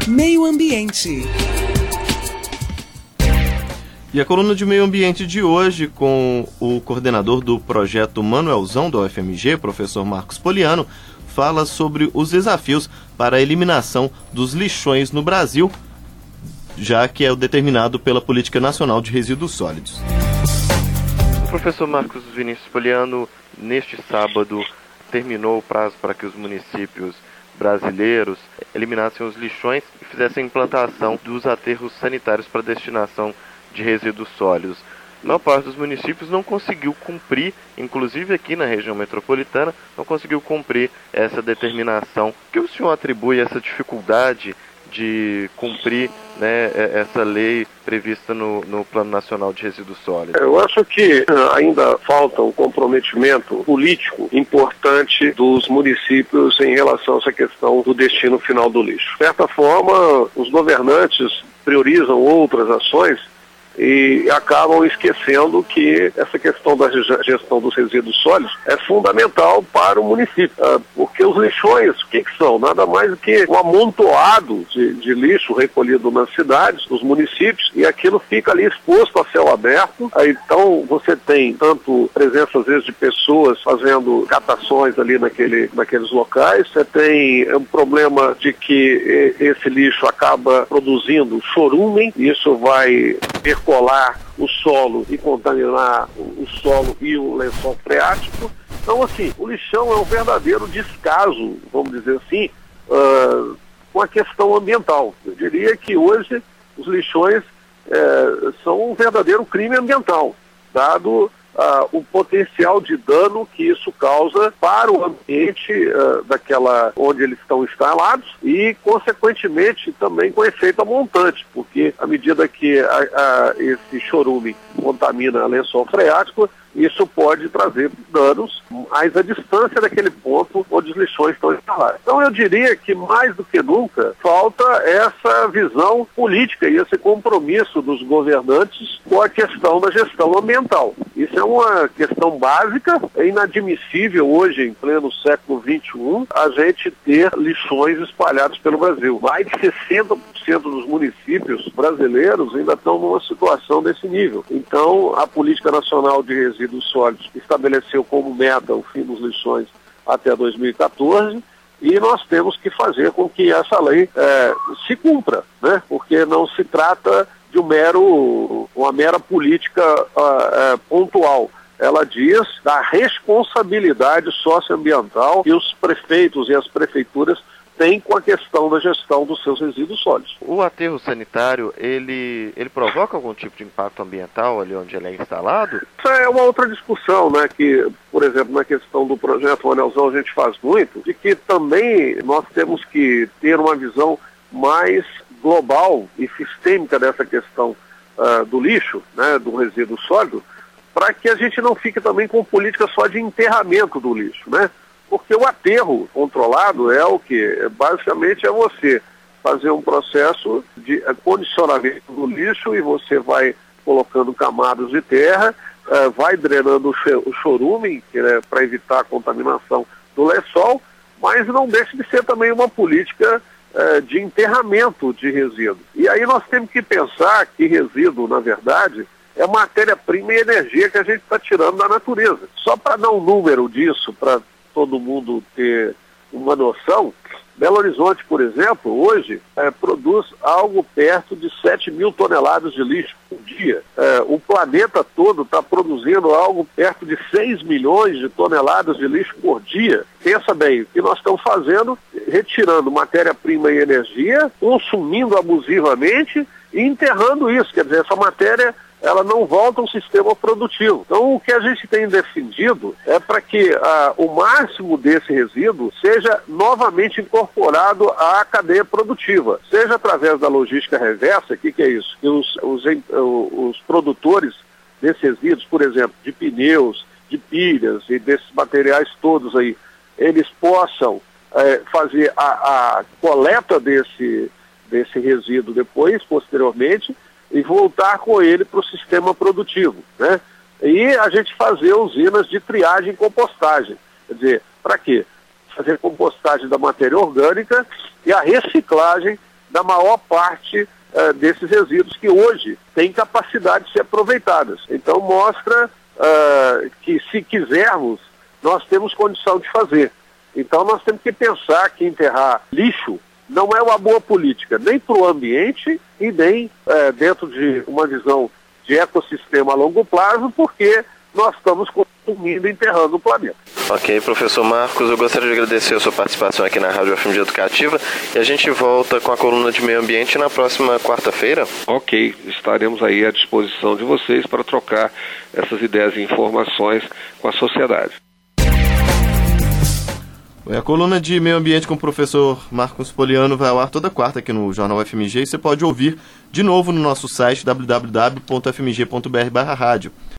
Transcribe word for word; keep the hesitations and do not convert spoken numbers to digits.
Meio Ambiente. E a coluna de Meio Ambiente de hoje, com o coordenador do projeto Manuelzão da U F M G, professor Marcos Poliano, fala sobre os desafios para a eliminação dos lixões no Brasil, já que é o determinado pela Política Nacional de Resíduos Sólidos. O professor Marcos Vinícius Poliano, neste sábado, terminou o prazo para que os municípios brasileiros eliminassem os lixões e fizessem a implantação dos aterros sanitários para destinação de resíduos sólidos. A maior parte dos municípios não conseguiu cumprir, inclusive aqui na região metropolitana, não conseguiu cumprir essa determinação. O que o senhor atribui a essa dificuldade de cumprir, né, essa lei prevista no, no Plano Nacional de Resíduos Sólidos? Eu acho que ainda falta um comprometimento político importante dos municípios em relação a essa questão do destino final do lixo. De certa forma, os governantes priorizam outras ações e acabam esquecendo que essa questão da gestão dos resíduos sólidos é fundamental para o município, porque os lixões, o que, que são? Nada mais do que um amontoado de, de lixo recolhido nas cidades, nos municípios, e aquilo fica ali exposto a céu aberto. Então você tem tanto presença às vezes de pessoas fazendo catações ali naquele, naqueles locais, você tem um problema de que esse lixo acaba produzindo chorume, e isso vai percolar o solo e contaminar o solo e o lençol freático. Então, assim, o lixão é um verdadeiro descaso, vamos dizer assim, uh, com a questão ambiental. Eu diria que hoje os lixões uh, são um verdadeiro crime ambiental, dado Uh, o potencial de dano que isso causa para o ambiente uh, daquela onde eles estão instalados e, consequentemente, também com efeito amontante, porque à medida que a, a, esse chorume contamina lençol freático, isso pode trazer danos mais à distância daquele ponto onde os lixões estão instalados. Então eu diria que mais do que nunca falta essa visão política e esse compromisso dos governantes com a questão da gestão ambiental. Isso é uma questão básica, é inadmissível hoje, em pleno século vinte e um, a gente ter lixões espalhados pelo Brasil. Mais de sessenta por cento dos municípios brasileiros ainda estão numa situação desse nível. Então a Política Nacional de Resíduos dos Sólidos estabeleceu como meta o fim dos lixões até dois mil e quatorze, e nós temos que fazer com que essa lei é, se cumpra, né? Porque não se trata de um mero, uma mera política uh, uh, pontual. Ela diz da responsabilidade socioambiental que os prefeitos e as prefeituras tem com a questão da gestão dos seus resíduos sólidos. O aterro sanitário, ele, ele provoca algum tipo de impacto ambiental ali onde ele é instalado? Isso é uma outra discussão, né, que, por exemplo, na questão do projeto Manuelzão a gente faz muito, de que também nós temos que ter uma visão mais global e sistêmica dessa questão uh, do lixo, né, do resíduo sólido, para que a gente não fique também com política só de enterramento do lixo, né? Porque o aterro controlado é o que? Basicamente é você fazer um processo de condicionamento do lixo e você vai colocando camadas de terra, uh, vai drenando o chorume, que é para evitar a contaminação do lençol, mas não deixa de ser também uma política uh, de enterramento de resíduo. E aí nós temos que pensar que resíduo, na verdade, é matéria-prima e energia que a gente está tirando da natureza. Só para dar um número disso, para todo mundo ter uma noção, Belo Horizonte, por exemplo, hoje é, produz algo perto de sete mil toneladas de lixo por dia. É, o planeta todo está produzindo algo perto de seis milhões de toneladas de lixo por dia. Pensa bem, o que nós estamos fazendo? Retirando matéria-prima e energia, consumindo abusivamente e enterrando isso. Quer dizer, essa matéria ela não volta ao sistema produtivo. Então, o que a gente tem defendido é para que ah, o máximo desse resíduo seja novamente incorporado à cadeia produtiva, seja através da logística reversa. O que, que é isso? Que os, os, os produtores desses resíduos, por exemplo, de pneus, de pilhas e desses materiais todos aí, eles possam eh, fazer a, a coleta desse, desse resíduo depois, posteriormente, e voltar com ele para o sistema produtivo, né? E a gente fazer usinas de triagem e compostagem. Quer dizer, para quê? Fazer compostagem da matéria orgânica e a reciclagem da maior parte uh, desses resíduos que hoje têm capacidade de ser aproveitadas. Então mostra uh, que, se quisermos, nós temos condição de fazer. Então nós temos que pensar que enterrar lixo não é uma boa política, nem para o ambiente e nem uh, dentro de uma visão de ecossistema a longo prazo, porque nós estamos consumindo e enterrando o planeta. Ok, professor Marcos, eu gostaria de agradecer a sua participação aqui na Rádio F M G Educativa e a gente volta com a coluna de meio ambiente na próxima quarta-feira. Ok, estaremos aí à disposição de vocês para trocar essas ideias e informações com a sociedade. A coluna de meio ambiente com o professor Marcos Poliano vai ao ar toda quarta aqui no Jornal F M G e você pode ouvir de novo no nosso site w w w ponto f m g ponto b r barra rádio.